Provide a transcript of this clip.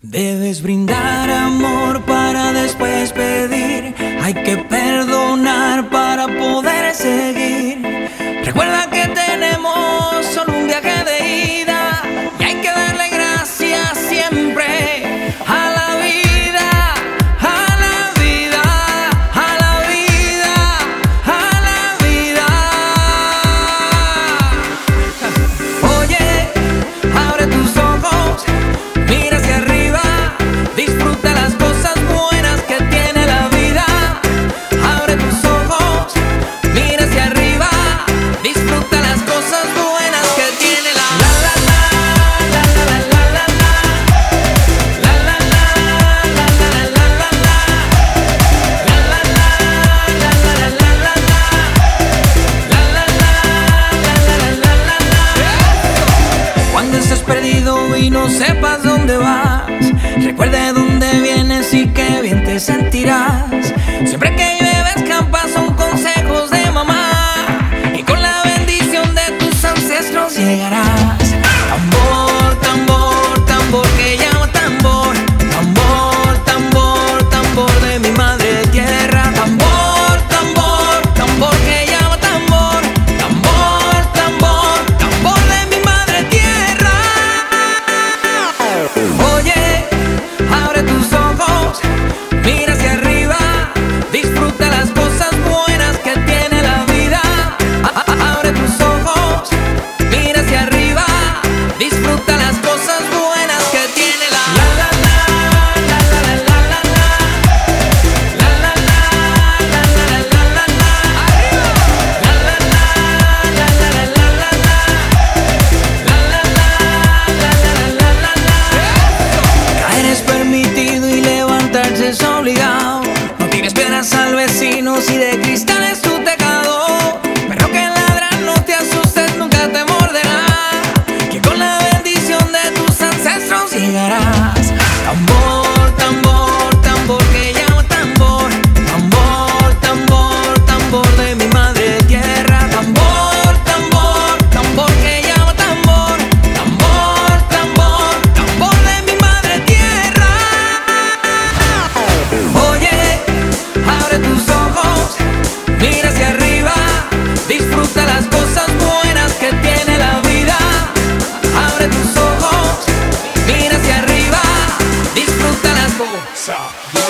Debes brindar amor para después pedir. Hay que perdonar para poder seguir. Recuerda que tenemos solo un viaje de ida y hay que darle gracias siempre a la vida, a la vida, a la vida, a la vida. Oye, abre tus ojos, mira hacia arriba. Disfruta las cosas buenas que tiene la vida. Abre tus ojos, mira hacia arriba. Disfruta las cosas buenas que tiene la la la la la la la la la la la la la la la. Cuando estés perdido y no sepas dónde vas, recuerde dónde vienes y qué bien te sentirás. Siempre que llueve escampa son consejos de mamá y con la bendición de tus ancestros llegarás. Tambor, tambor, tambor que llama tambor. Tambor, tambor, tambor de mi madre tierra. Tambor, tambor, tambor que llama tambor. Tambor, tambor, tambor de mi madre tierra. Oye, abre tus ojos, mira hacia arriba. Disfruta las cosas buenas que tiene la vida. Abre tus ojos, mira hacia arriba. Disfruta las cosas buenas que tiene la la la la la la la la la la la la la la la arriba la la la la la la la la la la la. Caer es permitido y levantarse es obligado. No tires piedras al vecino si de cristal es tu tejado. Perro que ladra, no te asustes, nunca te morderá, que con la bendición de tus ancestros llegarás. Tambor, tambor, tambor que llama tambor. Tambor, tambor, tambor de mi madre tierra. Tambor, tambor, tambor que llama tambor. Tambor, tambor, tambor de mi madre tierra. Oye, abre tus ojos, mira hacia arriba. Disfruta las cosas buenas que tiene la vida. Abre tus ojos, mira hacia arriba. Disfruta las cosas.